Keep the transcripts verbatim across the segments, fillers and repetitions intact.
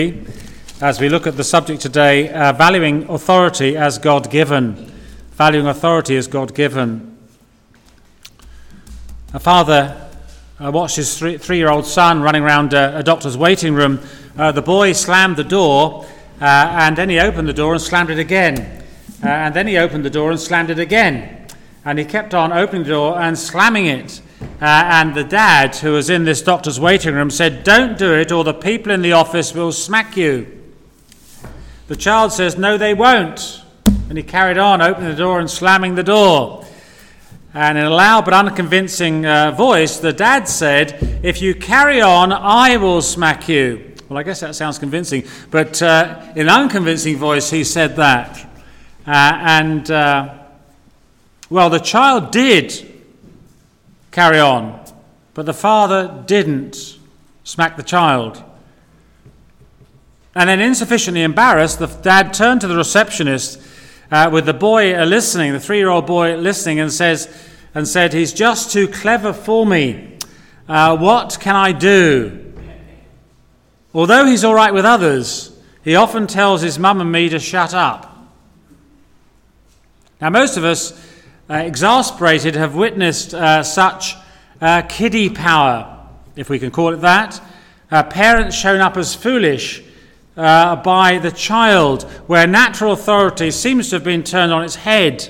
As we look at the subject today, uh, valuing authority as God-given. Valuing authority as God-given. A father uh, watched his three, three-year-old son running around uh, a doctor's waiting room. Uh, the boy slammed the door, uh, and then he opened the door and slammed it again. Uh, and then he opened the door and slammed it again. And he kept on opening the door and slamming it. Uh, and the dad, who was in this doctor's waiting room, said, "Don't do it, or the people in the office will smack you." The child says, "No, they won't." And he carried on opening the door and slamming the door. And in a loud but unconvincing uh, voice, the dad said, "If you carry on, I will smack you." Well, I guess that sounds convincing, but uh, in an unconvincing voice, he said that. Uh, and, uh, well, the child did carry on, but the father didn't smack the child. And then, insufficiently embarrassed, the dad turned to the receptionist uh, with the boy uh, listening, the three-year-old boy listening, and says, and said, "He's just too clever for me. Uh, what can I do? Although he's all right with others, he often tells his mum and me to shut up." Now, most of us, uh, exasperated, have witnessed uh, such uh, kiddie power, if we can call it that. Uh, parents shown up as foolish uh, by the child, where natural authority seems to have been turned on its head.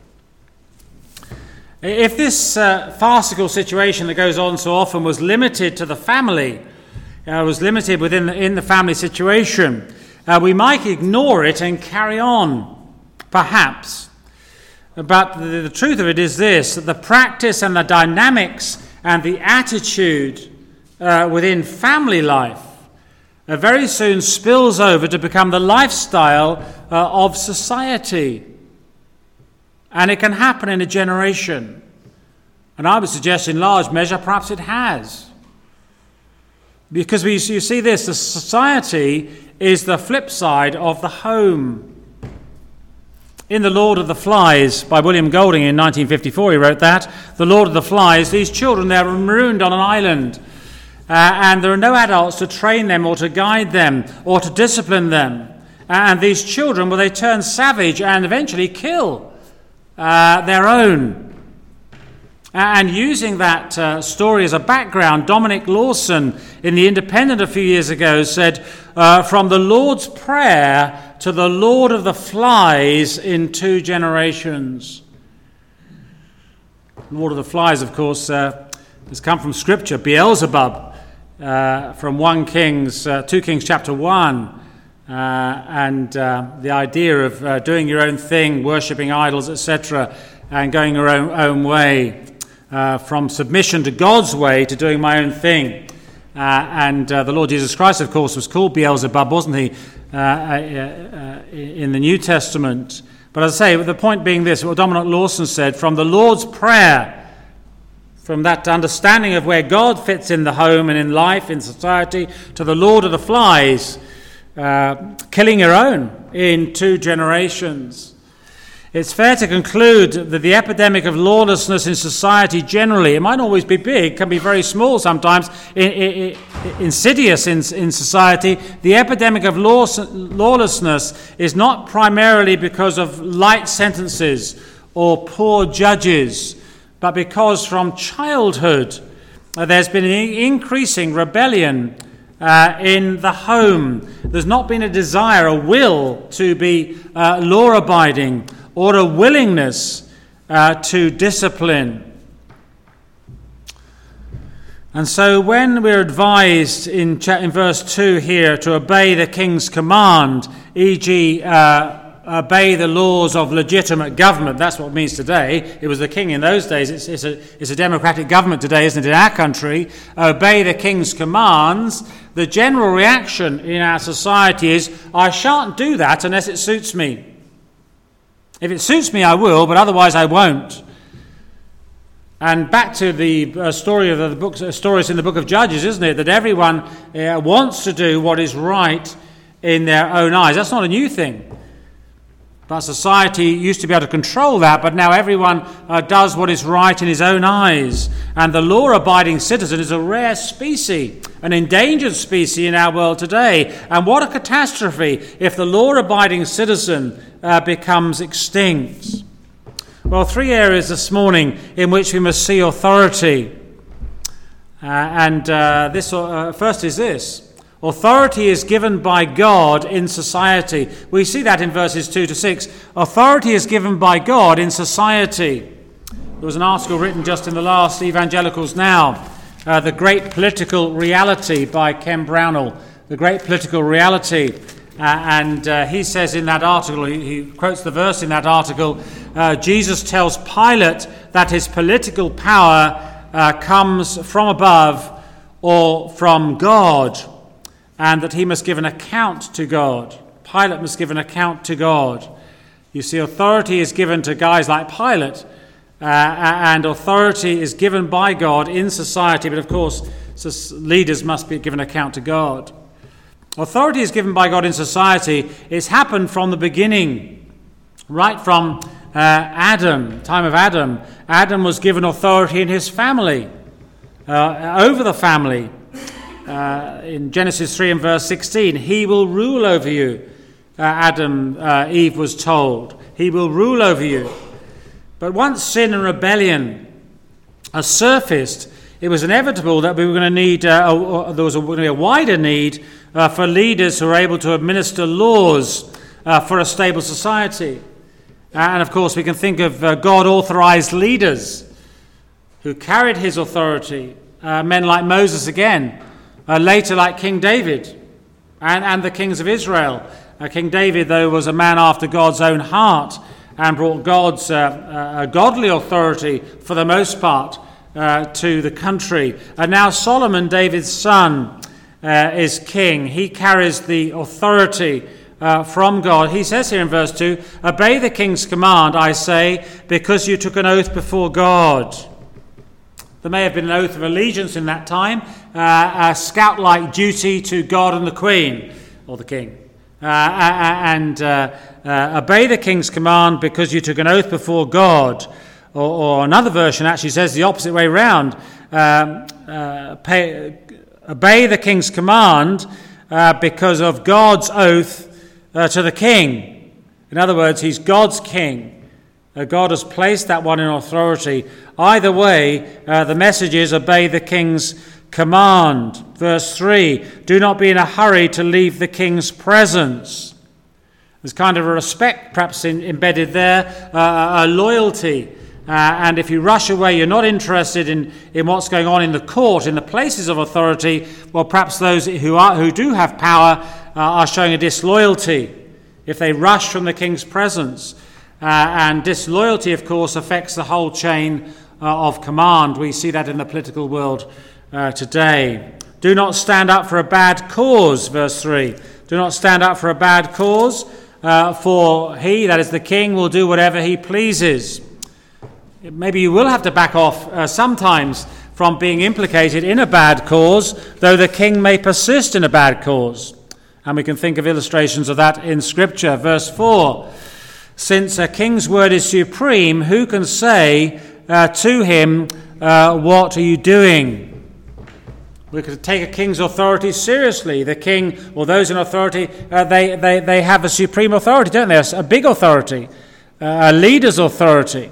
If this uh, farcical situation that goes on so often was limited to the family, uh, was limited within the, in the family situation, uh, we might ignore it and carry on, perhaps. But the, the truth of it is this, that the practice and the dynamics and the attitude uh, within family life uh, very soon spills over to become the lifestyle uh, of society. And it can happen in a generation. And I would suggest in large measure perhaps it has. Because we, you see this, the society is the flip side of the home. In The Lord of the Flies by William Golding in nineteen fifty-four, he wrote that. The Lord of the Flies, these children, they're marooned on an island. Uh, and there are no adults to train them or to guide them or to discipline them. And these children, well, they turn savage and eventually kill uh, their own. And using that uh, story as a background, Dominic Lawson in The Independent a few years ago said, uh, from the Lord's Prayer to the Lord of the Flies in two generations. The Lord of the Flies, of course, uh, has come from Scripture. Beelzebub uh, from one Kings, uh, two Kings chapter one. Uh, and uh, the idea of uh, doing your own thing, worshipping idols, et cetera, and going your own, own way. Uh, from submission to God's way to doing my own thing. Uh, and uh, the Lord Jesus Christ, of course, was called Beelzebub, wasn't he, uh, uh, uh, in the New Testament. But as I say, the point being this, what Dominic Lawson said, from the Lord's Prayer, from that understanding of where God fits in the home and in life, in society, to the Lord of the Flies, uh, killing your own in two generations. It's fair to conclude that the epidemic of lawlessness in society generally, it might not always be big, can be very small sometimes, in, in, in, insidious in, in society. The epidemic of law, lawlessness is not primarily because of light sentences or poor judges, but because from childhood uh, there's been an increasing rebellion uh, in the home. There's not been a desire, a will to be uh, law-abiding, or a willingness uh, to discipline. And so when we're advised in, cha- in verse two here to obey the king's command, for example, uh, obey the laws of legitimate government, that's what it means today. It was the king in those days. It's, it's, a, it's a democratic government today, isn't it, in our country? Obey the king's commands. The general reaction in our society is, I shan't do that unless it suits me. If it suits me, I will, but otherwise I won't. And back to the uh, story of the book, uh, stories in the book of Judges, isn't it? That everyone uh, wants to do what is right in their own eyes. That's not a new thing. But society used to be able to control that, but now everyone uh, does what is right in his own eyes. And the law-abiding citizen is a rare species, an endangered species in our world today. And what a catastrophe if the law-abiding citizen uh, becomes extinct. Well, three areas this morning in which we must see authority. Uh, and uh, this uh, first is this. Authority is given by God in society. We see that in verses two to six. Authority is given by God in society. There was an article written just in the last Evangelicals Now, uh, The Great Political Reality by Ken Brownell. The Great Political Reality. Uh, and uh, he says in that article, he, he quotes the verse in that article, uh, Jesus tells Pilate that his political power uh, comes from above or from God, and that he must give an account to God. Pilate must give an account to God. You see, authority is given to guys like Pilate, uh, and authority is given by God in society, but of course, leaders must be given account to God. Authority is given by God in society. It's happened from the beginning, right from uh, Adam, time of Adam. Adam was given authority in his family, uh, over the family. Uh, in Genesis three and verse sixteen, he will rule over you, uh, Adam, uh, Eve was told. He will rule over you. But once sin and rebellion are surfaced, it was inevitable that we were going to need, uh, a, a, there was a, a wider need uh, for leaders who are able to administer laws uh, for a stable society. And of course, we can think of uh, God-authorized leaders who carried his authority, uh, men like Moses again. Uh, later, like King David and, and the kings of Israel. Uh, King David, though, was a man after God's own heart and brought God's uh, uh, godly authority, for the most part, uh, to the country. And now Solomon, David's son, uh, is king. He carries the authority uh, from God. He says here in verse two, "Obey the king's command, I say, because you took an oath before God." There may have been an oath of allegiance in that time, uh, a scout-like duty to God and the Queen, or the King. Uh, and uh, uh, obey the king's command because you took an oath before God. Or, or another version actually says the opposite way round. Um, uh, pay, obey the king's command uh, because of God's oath uh, to the king. In other words, he's God's king. Uh, God has placed that one in authority. Either way, uh, the message is obey the king's command. Verse three, do not be in a hurry to leave the king's presence. There's kind of a respect perhaps in, embedded there, uh, a loyalty. Uh, and if you rush away, you're not interested in, in what's going on in the court, in the places of authority, well, perhaps those who are who do have power uh, are showing a disloyalty if they rush from the king's presence. Uh, and disloyalty, of course, affects the whole chain uh, of command. We see that in the political world uh, today. Do not stand up for a bad cause, verse three. Do not stand up for a bad cause, uh, for he, that is the king, will do whatever he pleases. Maybe you will have to back off uh, sometimes from being implicated in a bad cause, though the king may persist in a bad cause. And we can think of illustrations of that in Scripture. Verse four. Since a king's word is supreme, who can say uh, to him, uh, what are you doing? We could take a king's authority seriously. The king, or those in authority, uh, they, they, they have a supreme authority, don't they? A big authority, uh, a leader's authority.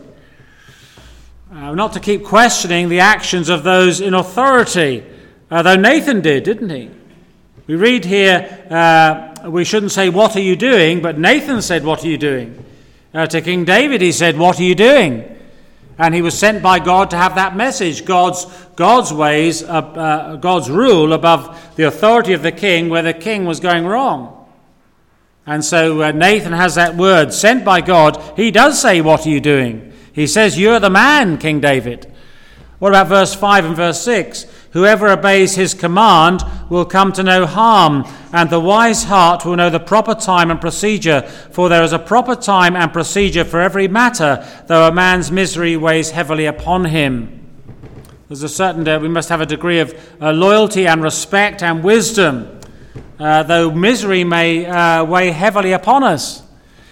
Uh, not to keep questioning the actions of those in authority, uh, though Nathan did, didn't he? We read here, uh, we shouldn't say, what are you doing? But Nathan said, what are you doing? Uh, to King David, he said, what are you doing? And he was sent by God to have that message, God's God's ways, uh, uh, God's rule above the authority of the king, where the king was going wrong. And so uh, Nathan has that word, sent by God. He does say, what are you doing? He says, you're the man, King David. What about verse five and verse six? Whoever obeys his command will come to no harm, and the wise heart will know the proper time and procedure, for there is a proper time and procedure for every matter, though a man's misery weighs heavily upon him. There's a certain, uh, we must have a degree of uh, loyalty and respect and wisdom, uh, though misery may uh, weigh heavily upon us.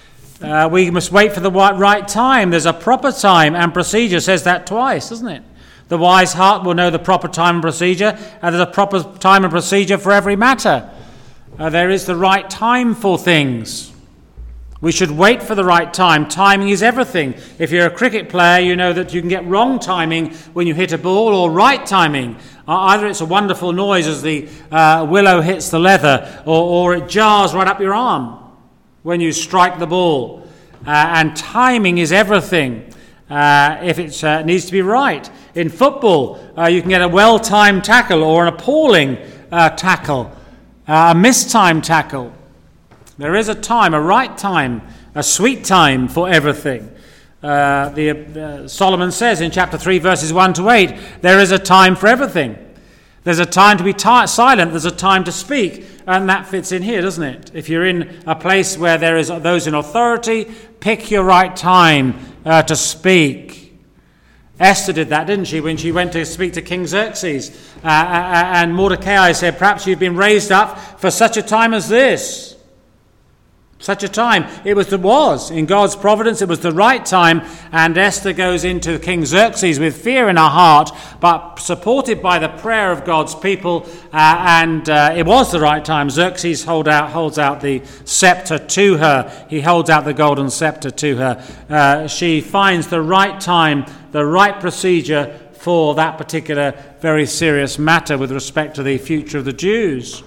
Uh, we must wait for the right time. There's a proper time and procedure. It says that twice, doesn't it? The wise heart will know the proper time and procedure, and there's a proper time and procedure for every matter. Uh, there is the right time for things. We should wait for the right time. Timing is everything. If you're a cricket player, you know that you can get wrong timing when you hit a ball, or right timing. Uh, either it's a wonderful noise as the uh, willow hits the leather, or, or it jars right up your arm when you strike the ball. Uh, and timing is everything. Uh, if it uh, needs to be right. In football, uh, you can get a well-timed tackle or an appalling uh, tackle, uh, a mistimed tackle. There is a time, a right time, a sweet time for everything. Uh, the, uh, Solomon says in chapter three, verses one to eight, there is a time for everything. There's a time to be t- silent, there's a time to speak, and that fits in here, doesn't it? If you're in a place where there is those in authority, pick your right time uh, to speak. Esther did that, didn't she, when she went to speak to King Xerxes, uh, and Mordecai said, perhaps you've been raised up for such a time as this. Such a time. It was, it was. In God's providence, it was the right time, and Esther goes into King Xerxes with fear in her heart, but supported by the prayer of God's people, uh, and uh, it was the right time. Xerxes hold out, holds out the scepter to her. He holds out the golden scepter to her. Uh, she finds the right time, the right procedure for that particular very serious matter with respect to the future of the Jews.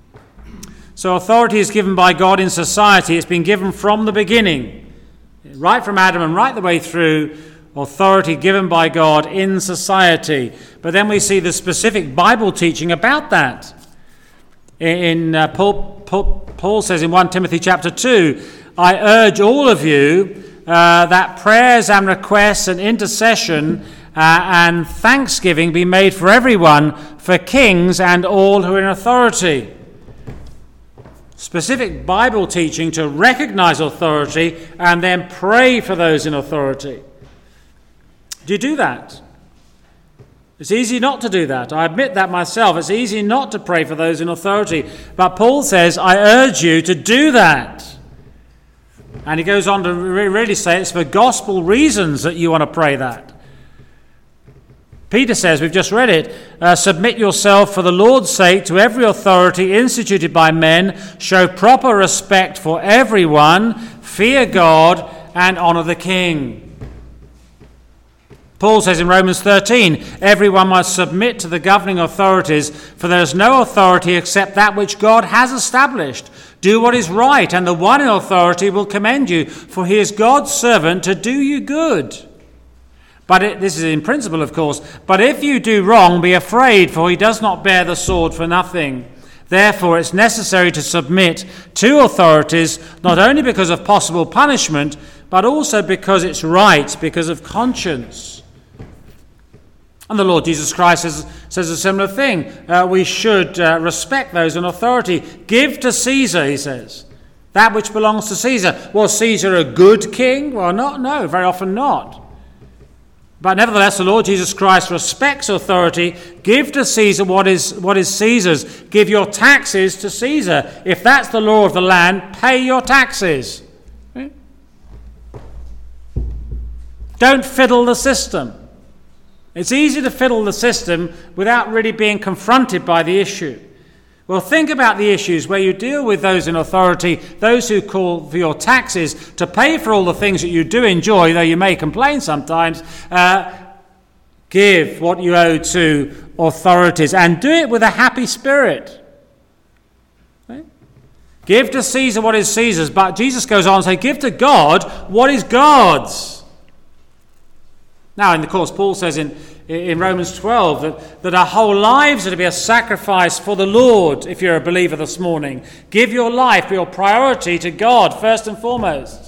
So authority is given by God in society. It's been given from the beginning, right from Adam and right the way through, authority given by God in society. But then we see the specific Bible teaching about that. In uh, Paul, Paul, Paul says in First Timothy chapter two, I urge all of you uh, that prayers and requests and intercession uh, and thanksgiving be made for everyone, for kings and all who are in authority. Specific Bible teaching to recognize authority and then pray for those in authority. Do you do that? It's easy not to do that. I admit that myself. It's easy not to pray for those in authority. But Paul says, I urge you to do that. And he goes on to really say it's for gospel reasons that you want to pray that. Peter says, we've just read it, uh, submit yourself for the Lord's sake to every authority instituted by men, show proper respect for everyone, fear God, and honour the king. Paul says in Romans thirteen, everyone must submit to the governing authorities, for there is no authority except that which God has established. Do what is right, and the one in authority will commend you, for he is God's servant to do you good. But it, this is in principle, of course. But if you do wrong, be afraid, for he does not bear the sword for nothing. Therefore, it's necessary to submit to authorities, not only because of possible punishment, but also because it's right, because of conscience. And the Lord Jesus Christ says, says a similar thing. Uh, we should uh, respect those in authority. Give to Caesar, he says, that which belongs to Caesar. Was Caesar a good king? Well, not, no, very often not. But nevertheless, the Lord Jesus Christ respects authority. Give to Caesar what is what is Caesar's. Give your taxes to Caesar. If that's the law of the land, pay your taxes. Okay? Don't fiddle the system. It's easy to fiddle the system without really being confronted by the issue. Well, think about the issues where you deal with those in authority, those who call for your taxes to pay for all the things that you do enjoy, though you may complain sometimes. Uh, give what you owe to authorities and do it with a happy spirit. Okay? Give to Caesar what is Caesar's, but Jesus goes on to say, give to God what is God's. Now, in the course, Paul says in in Romans twelve that, that our whole lives are to be a sacrifice for the Lord. If you're a believer this morning, give your life, your priority to God first and foremost.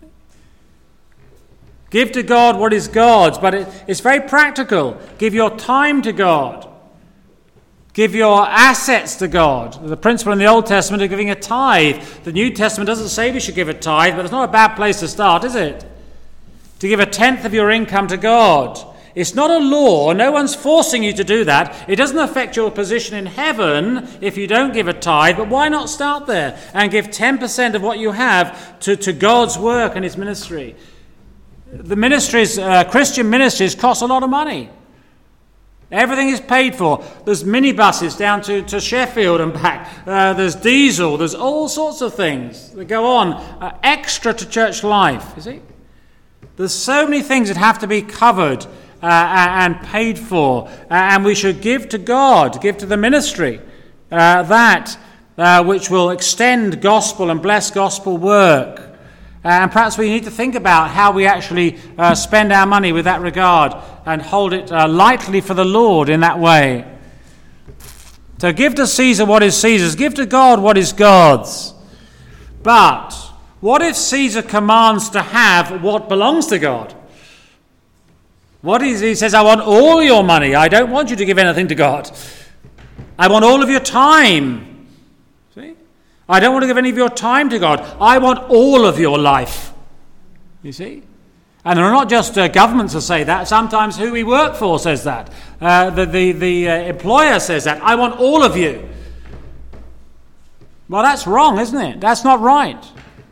Give to God what is God's, but it, it's very practical. Give your time to God. Give your assets to God. The principle in the Old Testament of giving a tithe. The New Testament doesn't say we should give a tithe, but it's not a bad place to start, is it? To give a tenth of your income to God. It's not a law. No one's forcing you to do that. It doesn't affect your position in heaven if you don't give a tithe, but why not start there and give ten percent of what you have to, to God's work and his ministry? The ministries, uh, Christian ministries, cost a lot of money. Everything is paid for. There's minibuses down to, to Sheffield and back. Uh, there's diesel. There's all sorts of things that go on uh, extra to church life, you see. There's so many things that have to be covered uh, and paid for. Uh, and we should give to God, give to the ministry, uh, that uh, which will extend gospel and bless gospel work. Uh, and perhaps we need to think about how we actually uh, spend our money with that regard and hold it uh, lightly for the Lord in that way. So give to Caesar what is Caesar's, give to God what is God's. But what if Caesar commands to have what belongs to God? What is he says, I want all your money. I don't want you to give anything to God. I want all of your time. See? I don't want to give any of your time to God. I want all of your life. You see? And there are not just uh, governments that say that. Sometimes who we work for says that. Uh, the the, the uh, employer says that. I want all of you. Well, that's wrong, isn't it? That's not right.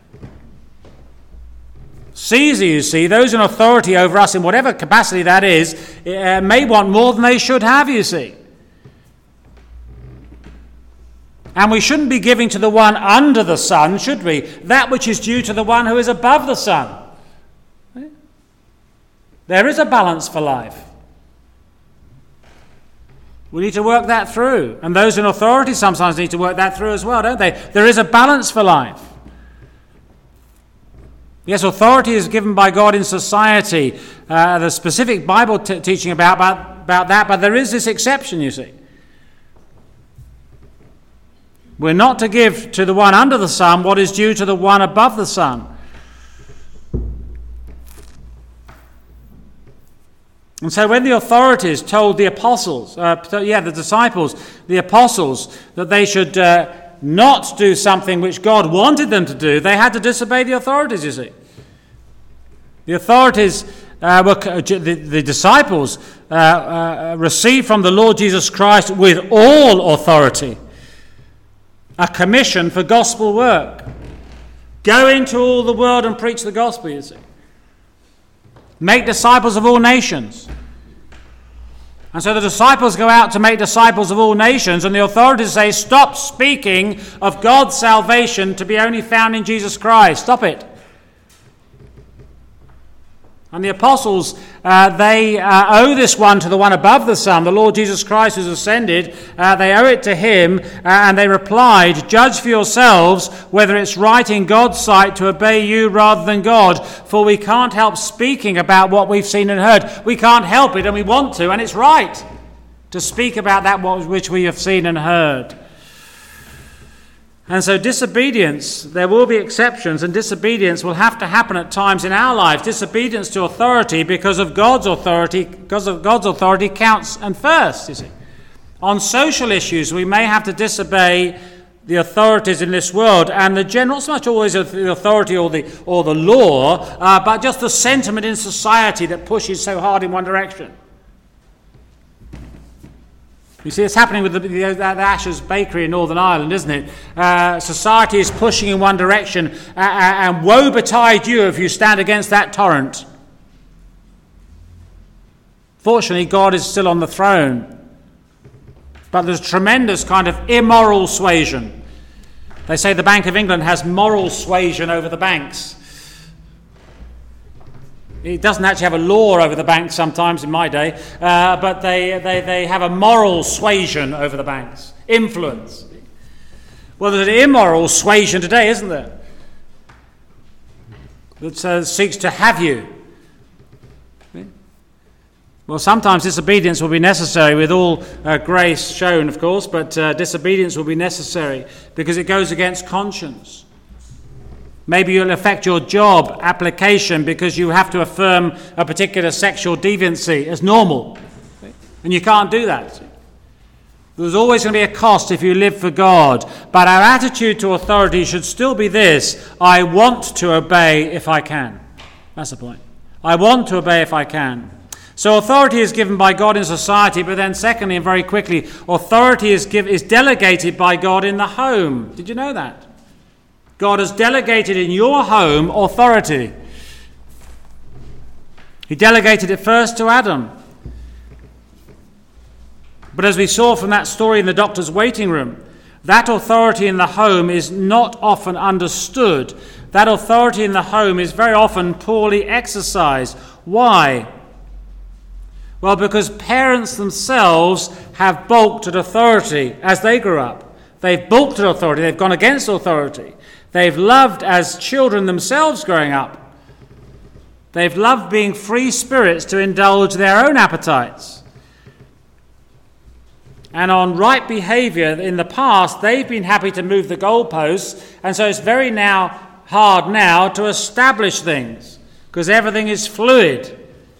Caesar, you see, those in authority over us in whatever capacity that is, uh, may want more than they should have, you see. And we shouldn't be giving to the one under the sun, should we? That which is due to the one who is above the sun. There is a balance for life. We need to work that through. And those in authority sometimes need to work that through as well, don't they? There is a balance for life. Yes, authority is given by God in society. Uh, the specific Bible t- teaching about, about, about that, but there is this exception, you see. We're not to give to the one under the sun what is due to the one above the sun. And so when the authorities told the apostles, uh, yeah, the disciples, the apostles, that they should uh, not do something which God wanted them to do, they had to disobey the authorities, you see. The authorities, uh, were, the, the disciples uh, uh, received from the Lord Jesus Christ with all authority a commission for gospel work. Go into all the world and preach the gospel, you see. Make disciples of all nations. And so the disciples go out to make disciples of all nations, and the authorities say, stop speaking of God's salvation to be only found in Jesus Christ. Stop it. And the apostles, uh, they uh, owe this one to the one above the sun, the Lord Jesus Christ who's ascended. Uh, they owe it to him, uh, and they replied, judge for yourselves whether it's right in God's sight to obey you rather than God, for we can't help speaking about what we've seen and heard. We can't help it, and we want to, and it's right to speak about that which we have seen and heard. And so disobedience, there will be exceptions, and disobedience will have to happen at times in our lives. Disobedience to authority because of God's authority, because of God's authority counts and first, you see. On social issues, we may have to disobey the authorities in this world, and the general, not so much always the authority or the or the law, uh, but just the sentiment in society that pushes so hard in one direction. You see, it's happening with the, the, the Asher's Bakery in Northern Ireland, isn't it? Uh, society is pushing in one direction, uh, and woe betide you if you stand against that torrent. Fortunately, God is still on the throne. But there's tremendous kind of immoral suasion. They say the Bank of England has moral suasion over the banks. It doesn't actually have a law over the banks sometimes in my day, uh, but they, they, they have a moral suasion over the banks. Influence. Well, there's an immoral suasion today, isn't there? That uh, seeks to have you. Well, sometimes disobedience will be necessary with all uh, grace shown, of course, but uh, disobedience will be necessary because it goes against conscience. Maybe you'll affect your job application because you have to affirm a particular sexual deviancy as normal. And you can't do that. There's always going to be a cost if you live for God. But our attitude to authority should still be this: I want to obey if I can. That's the point. I want to obey if I can. So authority is given by God in society, but then secondly, and very quickly, authority is give, is delegated by God in the home. Did you know that? God has delegated in your home authority. He delegated it first to Adam. But as we saw from that story in the doctor's waiting room, that authority in the home is not often understood. That authority in the home is very often poorly exercised. Why? Well, because parents themselves have balked at authority as they grew up. They've balked at authority. They've gone against authority. They've loved as children themselves growing up. They've loved being free spirits to indulge their own appetites. And on right behaviour in the past, they've been happy to move the goalposts, and so it's very now hard now to establish things, because everything is fluid.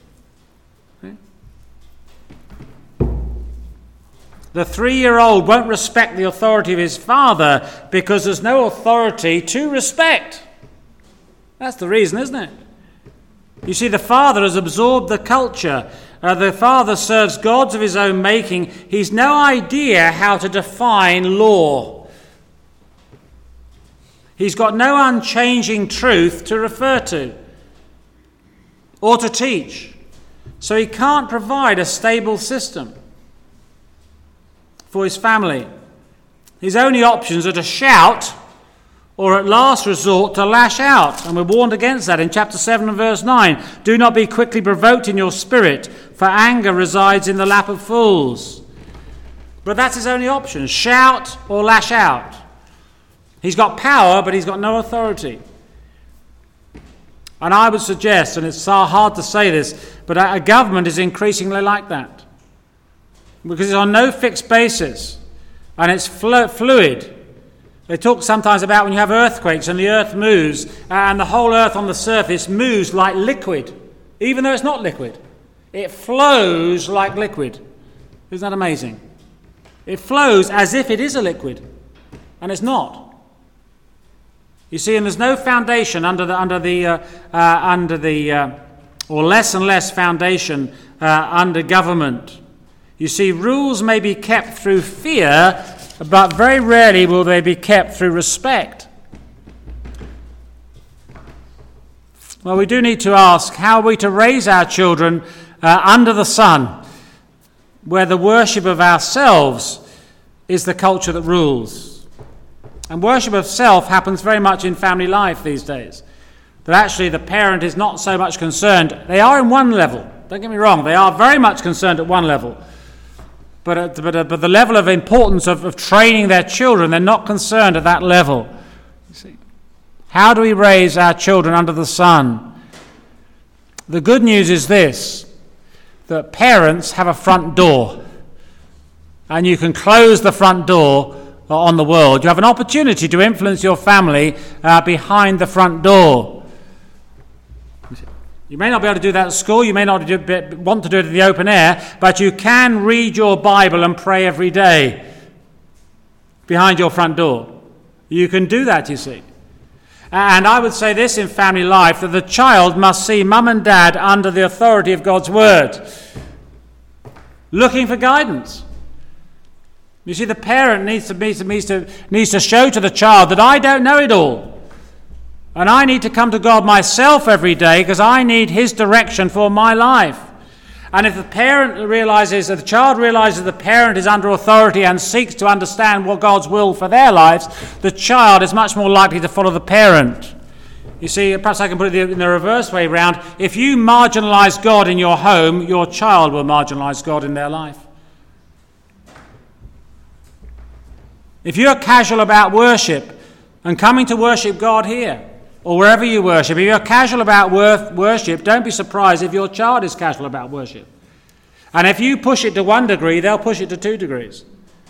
The three-year-old won't respect the authority of his father because there's no authority to respect. That's the reason, isn't it? You see, the father has absorbed the culture. Uh, the father serves gods of his own making. He's no idea how to define law. He's got no unchanging truth to refer to or to teach. So he can't provide a stable system for his family. His only options are to shout, or at last resort to lash out. And we're warned against that in chapter seven and verse nine. Do not be quickly provoked in your spirit, for anger resides in the lap of fools. But that's his only option, shout or lash out. He's got power, but he's got no authority. And I would suggest, and it's hard to say this, but a government is increasingly like that. Because it's on no fixed basis, and it's fluid. They talk sometimes about when you have earthquakes and the earth moves, and the whole earth on the surface moves like liquid, even though it's not liquid. It flows like liquid. Isn't that amazing? It flows as if it is a liquid, and it's not. You see, and there's no foundation under the under the uh, uh, under the uh, or less and less foundation uh, under government. You see, rules may be kept through fear, but very rarely will they be kept through respect. Well, we do need to ask, how are we to raise our children uh, under the sun, where the worship of ourselves is the culture that rules? And worship of self happens very much in family life these days. That actually the parent is not so much concerned. They are in one level. Don't get me wrong. They are very much concerned at one level. But at, but, at, but the level of importance of, of training their children, they're not concerned at that level. You see, how do we raise our children under the sun? The good news is this, that parents have a front door, and you can close the front door on the world. You have an opportunity to influence your family uh, behind the front door. You may not be able to do that at school, you may not do, want to do it in the open air, but you can read your Bible and pray every day behind your front door. You can do that, you see. And I would say this in family life, that the child must see mum and dad under the authority of God's word, looking for guidance. You see, the parent needs to, needs to, needs to, needs to show to the child that I don't know it all. And I need to come to God myself every day because I need his direction for my life. And if the parent realizes, if the child realizes the parent is under authority and seeks to understand what God's will for their lives, the child is much more likely to follow the parent. You see, perhaps I can put it in the reverse way round. If you marginalize God in your home, your child will marginalize God in their life. If you're casual about worship and coming to worship God here, or wherever you worship, if you're casual about worship, don't be surprised if your child is casual about worship. And if you push it to one degree, they'll push it to two degrees.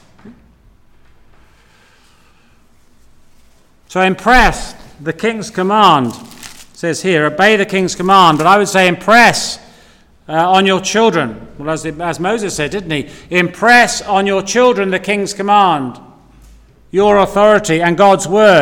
So impress the king's command. It says here, obey the king's command. But I would say impress uh, on your children. Well, as, as Moses said, didn't he? Impress on your children the king's command, your authority and God's word.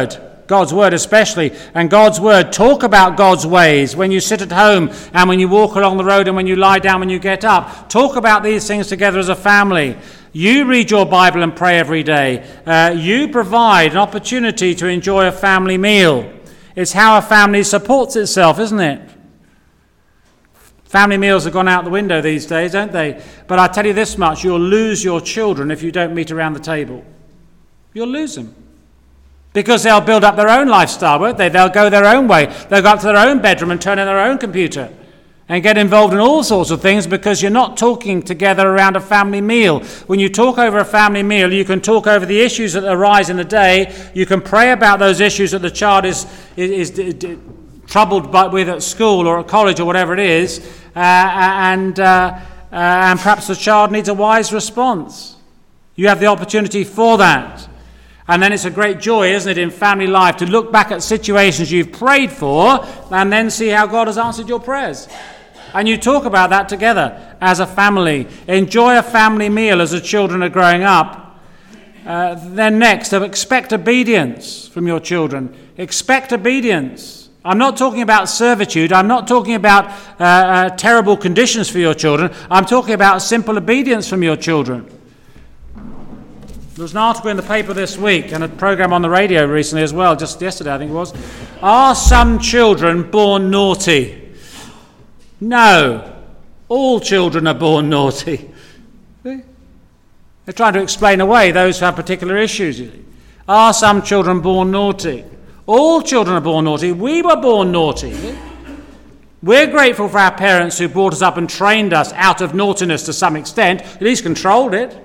God's word especially, and God's word. Talk about God's ways when you sit at home and when you walk along the road and when you lie down, when you get up. Talk about these things together as a family. You read your Bible and pray every day. Uh, you provide an opportunity to enjoy a family meal. It's how a family supports itself, isn't it? Family meals have gone out the window these days, don't they? But I tell you this much, you'll lose your children if you don't meet around the table. You'll lose them. Because they'll build up their own lifestyle, won't they? They'll go their own way. They'll go up to their own bedroom and turn on their own computer and get involved in all sorts of things because you're not talking together around a family meal. When you talk over a family meal, you can talk over the issues that arise in the day. You can pray about those issues that the child is, is, is, is troubled by, with at school or at college or whatever it is, uh, and, uh, uh, and perhaps the child needs a wise response. You have the opportunity for that. And then it's a great joy, isn't it, in family life to look back at situations you've prayed for and then see how God has answered your prayers. And you talk about that together as a family. Enjoy a family meal as the children are growing up. Uh, then next, expect obedience from your children. Expect obedience. I'm not talking about servitude. I'm not talking about uh, uh, terrible conditions for your children. I'm talking about simple obedience from your children. There was an article in the paper this week and a program on the radio recently as well, just yesterday I think it was. Are some children born naughty? No. All children are born naughty. They're trying to explain away those who have particular issues. Are some children born naughty? All children are born naughty. We were born naughty. We're grateful for our parents who brought us up and trained us out of naughtiness to some extent, at least controlled it.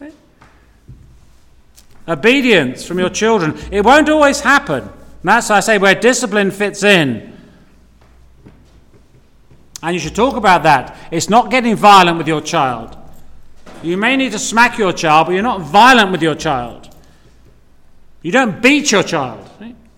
Obedience from your children. It won't always happen. And that's, I say, where discipline fits in. And you should talk about that. It's not getting violent with your child. You may need to smack your child, but you're not violent with your child. You don't beat your child.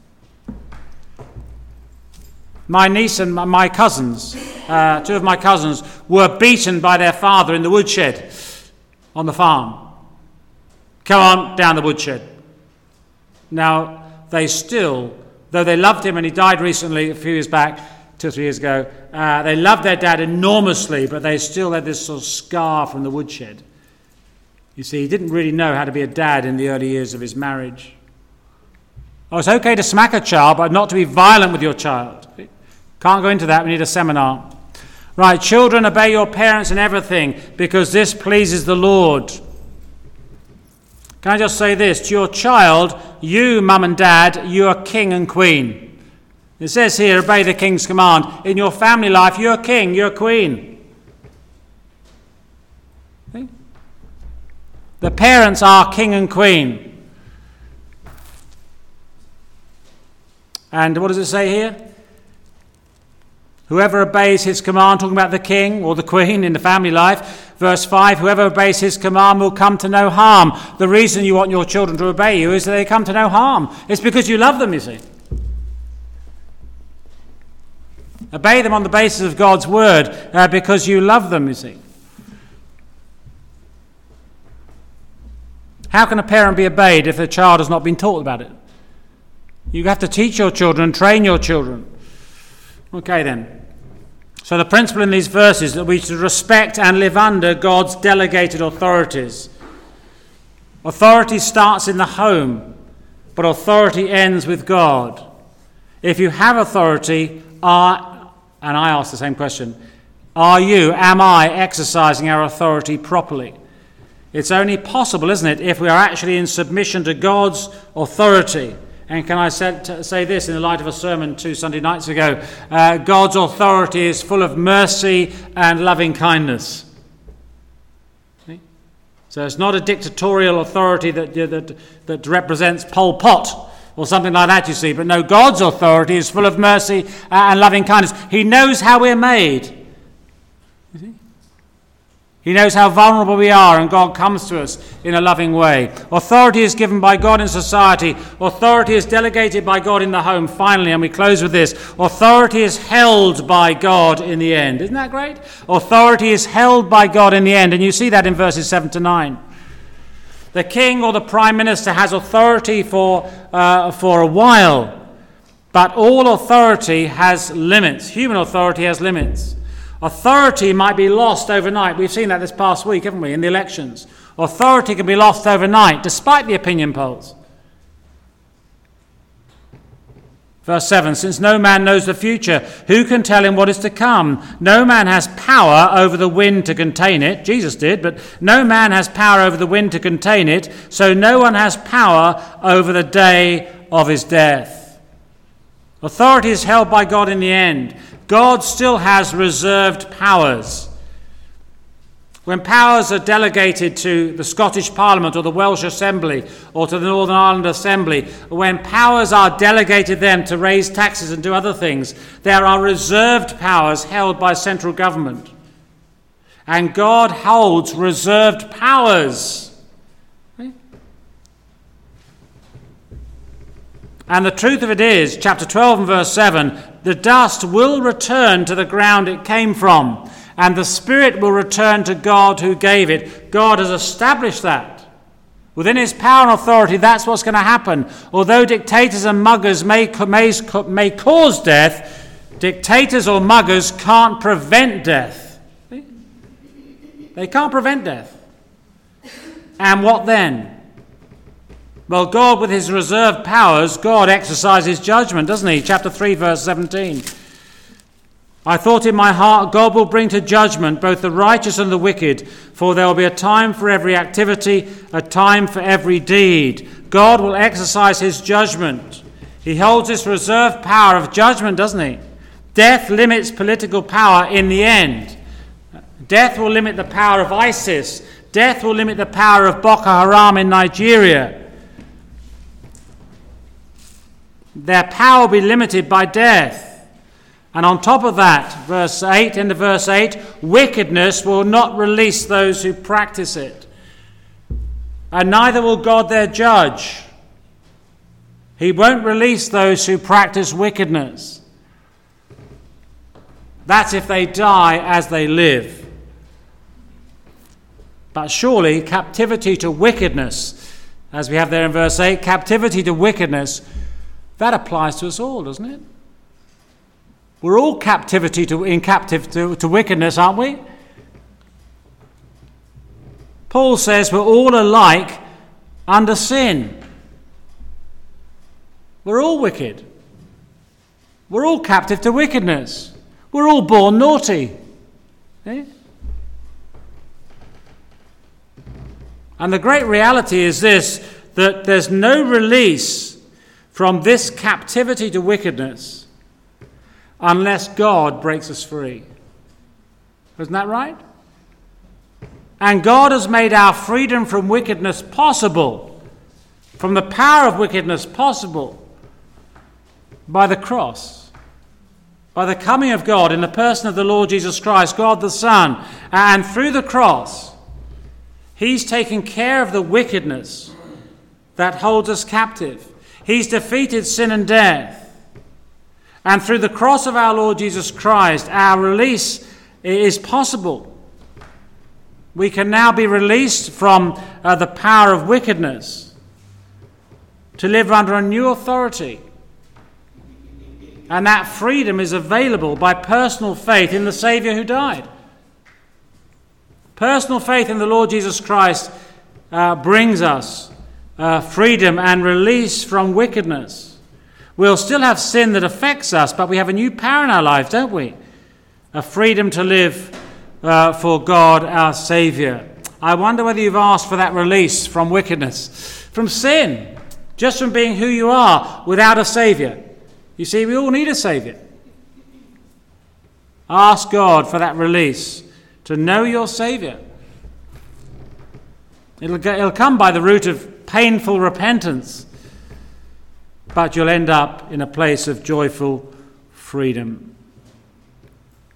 My niece and my cousins, uh, two of my cousins, were beaten by their father in the woodshed on the farm. Come on, down the woodshed. Now, they still, though they loved him and he died recently, a few years back, two or three years ago, uh, they loved their dad enormously, but they still had this sort of scar from the woodshed. You see, he didn't really know how to be a dad in the early years of his marriage. Oh, it's okay to smack a child, but not to be violent with your child. Can't go into that, we need a seminar. Right, children, obey your parents in everything, because this pleases the Lord. Can I just say this? To your child, you, mum and dad, you are king and queen. It says here, obey the king's command. In your family life, you're king, you're queen. See? The parents are king and queen. And what does it say here? Whoever obeys his command, talking about the king or the queen in the family life. Verse five, whoever obeys his command will come to no harm. The reason you want your children to obey you is that they come to no harm. It's because you love them, you see. Obey them on the basis of God's word uh, because you love them, you see. How can a parent be obeyed if the child has not been taught about it? You have to teach your children, train your children. Okay then. So the principle in these verses is that we should respect and live under God's delegated authorities. Authority starts in the home, but authority ends with God. If you have authority, are, and I ask the same question, are you, am I exercising our authority properly? It's only possible, isn't it, if we are actually in submission to God's authority. And can I say, say this in the light of a sermon two Sunday nights ago? Uh, God's authority is full of mercy and loving kindness. See? So it's not a dictatorial authority that, that, that represents Pol Pot or something like that, you see. But no, God's authority is full of mercy and loving kindness. He knows how we're made. You see? He knows how vulnerable we are, and God comes to us in a loving way. Authority is given by God in society. Authority is delegated by God in the home, finally, and we close with this. Authority is held by God in the end. Isn't that great? Authority is held by God in the end, and you see that in verses seven to nine. The king or the prime minister has authority for, uh, for a while. But all authority has limits. Human authority has limits. Authority might be lost overnight. We've seen that this past week, haven't we, in the elections. Authority can be lost overnight, despite the opinion polls. Verse seven, since no man knows the future, who can tell him what is to come? No man has power over the wind to contain it. Jesus did, but no man has power over the wind to contain it, so no one has power over the day of his death. Authority is held by God in the end. God still has reserved powers. When powers are delegated to the Scottish Parliament or the Welsh Assembly or to the Northern Ireland Assembly, when powers are delegated them to raise taxes and do other things, there are reserved powers held by central government. And God holds reserved powers. And the truth of it is, chapter twelve and verse seven, the dust will return to the ground it came from, and the Spirit will return to God who gave it. God has established that. Within his power and authority, that's what's going to happen. Although dictators and muggers may, may, may cause death, dictators or muggers can't prevent death. They can't prevent death. And what then? Well, God, with his reserved powers, God exercises judgment, doesn't he? Chapter three, verse seventeen. I thought in my heart, God will bring to judgment both the righteous and the wicked, for there will be a time for every activity, a time for every deed. God will exercise his judgment. He holds this reserved power of judgment, doesn't he? Death limits political power in the end. Death will limit the power of ISIS. Death will limit the power of Boko Haram in Nigeria. Their power will be limited by death. And on top of that, verse eight, into verse eight, wickedness will not release those who practice it. And neither will God their judge. He won't release those who practice wickedness. That's if they die as they live. But surely captivity to wickedness, as we have there in verse eight, captivity to wickedness, that applies to us all, doesn't it? We're all captivity to, in captive to, to wickedness, aren't we? Paul says we're all alike under sin. We're all wicked. We're all captive to wickedness. We're all born naughty. Eh? And the great reality is this, that there's no release from this captivity to wickedness unless God breaks us free. Isn't that right? And God has made our freedom from wickedness possible, from the power of wickedness possible, by the cross, by the coming of God in the person of the Lord Jesus Christ, God the Son. And through the cross, he's taken care of the wickedness that holds us captive. He's defeated sin and death. And through the cross of our Lord Jesus Christ, our release is possible. We can now be released from uh, the power of wickedness to live under a new authority. And that freedom is available by personal faith in the Saviour who died. Personal faith in the Lord Jesus Christ uh, brings us uh, freedom and release from wickedness. We'll still have sin that affects us, but we have a new power in our lives, don't we? A freedom to live uh, for God, our Saviour. I wonder whether you've asked for that release from wickedness, from sin, just from being who you are without a Saviour. You see, we all need a Saviour. Ask God for that release, to know your Saviour. It'll, go, it'll come by the route of painful repentance, but you'll end up in a place of joyful freedom.